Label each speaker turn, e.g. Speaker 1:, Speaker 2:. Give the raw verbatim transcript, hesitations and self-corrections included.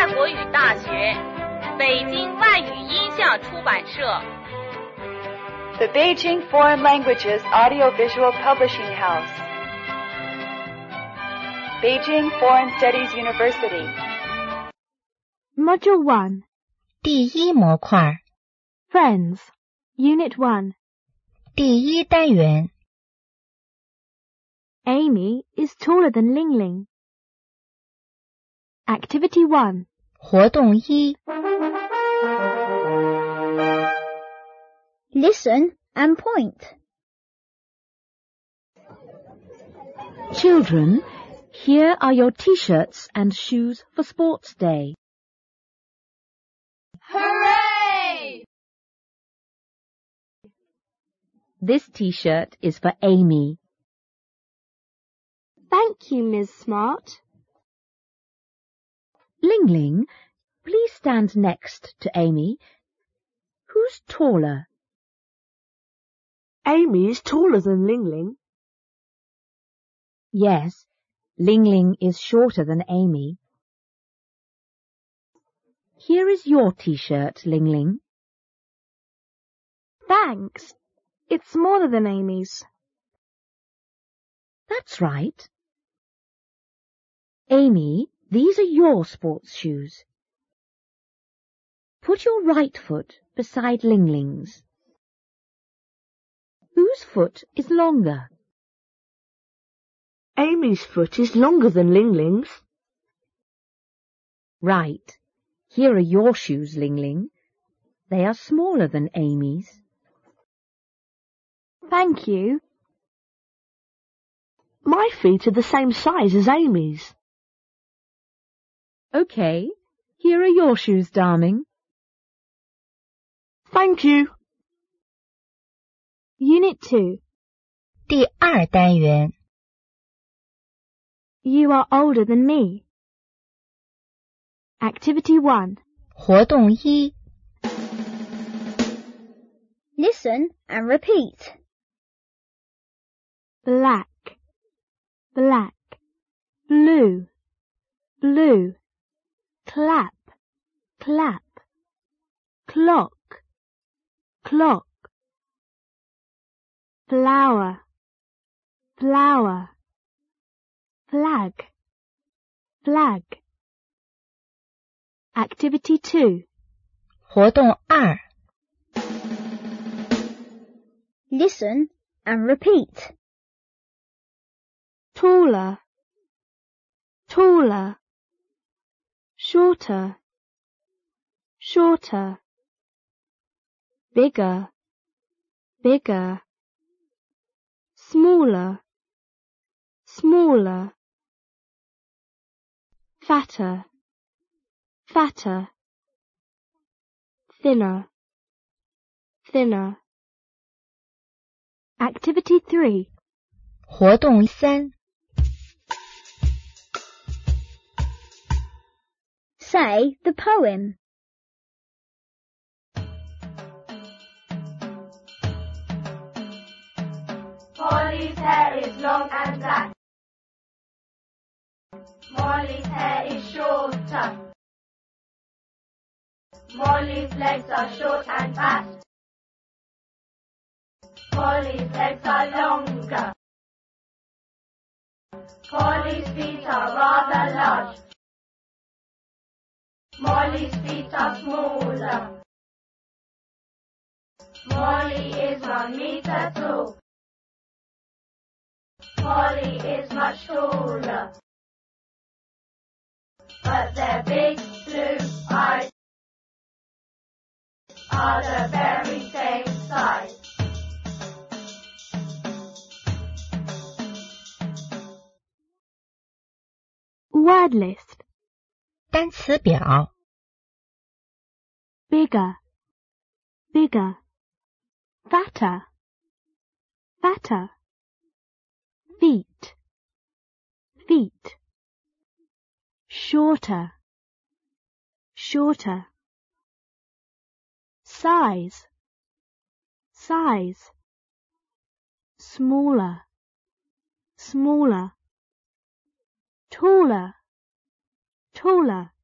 Speaker 1: 外国语大学，北京外语音像出版社。
Speaker 2: The Beijing Foreign Languages Audiovisual Publishing House. Beijing Foreign Studies University.
Speaker 3: Module one.
Speaker 4: 第一模块
Speaker 3: Friends. Unit one.
Speaker 4: 第一单元
Speaker 3: Amy is taller than Ling Ling. Activity one.
Speaker 4: 活动一
Speaker 5: Listen and point.
Speaker 3: Children, here are your t-shirts and shoes for sports day.
Speaker 1: Hooray!
Speaker 3: This t-shirt is for Amy.
Speaker 5: Thank you, Miss Smart.
Speaker 3: Ling Ling, please stand next to Amy. Who's taller?
Speaker 6: Amy is taller than Ling Ling.
Speaker 3: Yes, Ling Ling is shorter than Amy. Here is your t-shirt, Ling Ling.
Speaker 5: Thanks. It's smaller than Amy's.
Speaker 3: That's right. Amy, these are your sports shoes. Put your right foot beside Ling Ling's. Whose foot is longer?
Speaker 6: Amy's foot is longer than Ling Ling's.
Speaker 3: Right. Here are your shoes, Ling Ling. They are smaller than Amy's.
Speaker 5: Thank you.
Speaker 6: My feet are the same size as Amy's.
Speaker 3: Okay, here are your shoes, darling.
Speaker 6: Thank you.
Speaker 5: Unit two.
Speaker 4: 第二单元
Speaker 5: You are older than me. Activity one.
Speaker 4: 活动一
Speaker 5: Listen and repeat. Black, black, blue, blue, clap, clap, clock, clock, flower, flower, flag, flag. Activity two.
Speaker 4: 活动二
Speaker 5: Listen and repeat. Taller, taller, shorter, shorter, bigger, bigger, smaller, smaller, fatter, fatter, thinner, thinner. Activity three.
Speaker 4: 活动三
Speaker 5: Say the poem.
Speaker 1: Molly's hair is long and black. Molly's hair is shorter. Molly's legs are short and fast. Molly's legs are longer. Molly's feet are rather large. Molly's feet are smaller. Molly is one meter tall. Molly is much taller. But their big blue eyes are the very same size.
Speaker 5: Word list.
Speaker 4: 单词表
Speaker 5: Bigger, bigger, fatter, fatter, feet, feet, shorter, shorter, size, size, smaller, smaller, taller, taller.